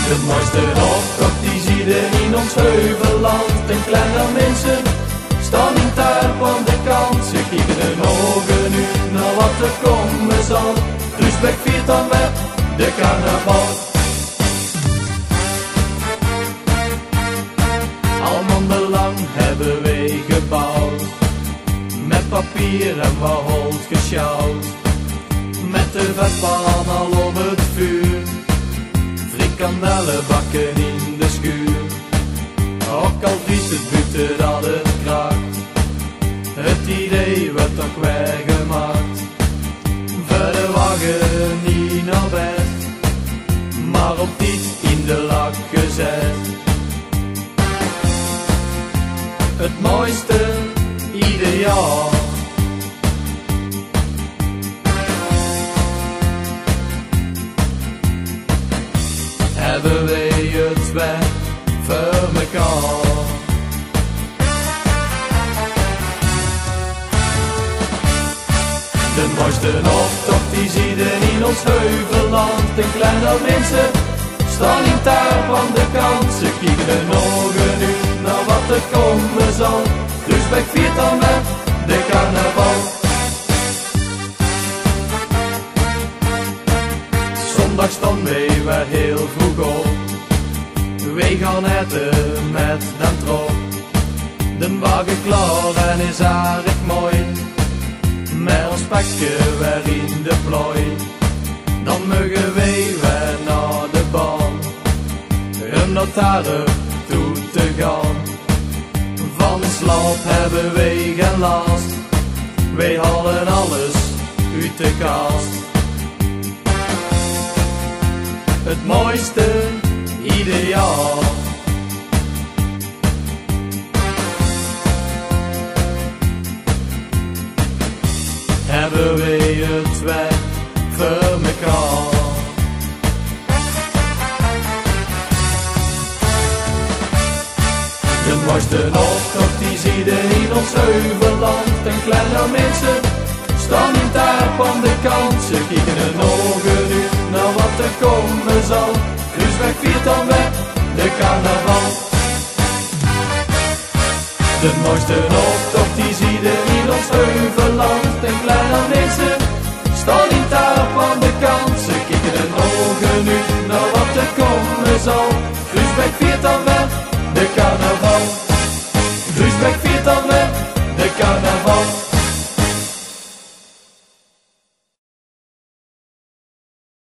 De mooiste optocht die zie je in ons heuvelland. En kleine mensen staan in tuin aan de kant. Ze kijken hun ogen nu naar wat er komen zal. Rusbeck viert dan met de carnaval. Al maandenlang hebben wij gebouwd, met papier en wat hout gesjouwd. Met de vetpan al op het vuur, frikandellen bakken in de schuur. Ook al vriest het buiten dat het kraakt, het idee wordt toch weggemaakt. Voor de wagen niet naar bed, maar op iets in de lak gezet. Het mooiste ieder jaar. Hebben wij het weg voor mekaar. De mooiste optocht die zie je in ons heuvelland. En kleine mensen staan in tuin aan de kant. Ze kijken hun ogen nu naar wat er komen zal. Rusbeck viert dan met de carnaval. Zondag staan wij weer heel vroeg op. Wij gaan eten met den trop. De wagen klaar en is aardig mooi. Met ons pakje weer in de plooi. Dan mogen wij weer naar de baan, om naar Taren toe te gaan. Van slaap hebben wij geen last, wij halen alles uit de kast. Het mooiste ieder jaar. Hebben wij het weg voor mekaar. De mooiste optocht die zie je in ons heuvelland. En kleine mensen staan in tuin aan de kant. Ze kijken hun ogen nu naar wat er komen zal. Rusbeck viert dan weg de carnaval. De mooiste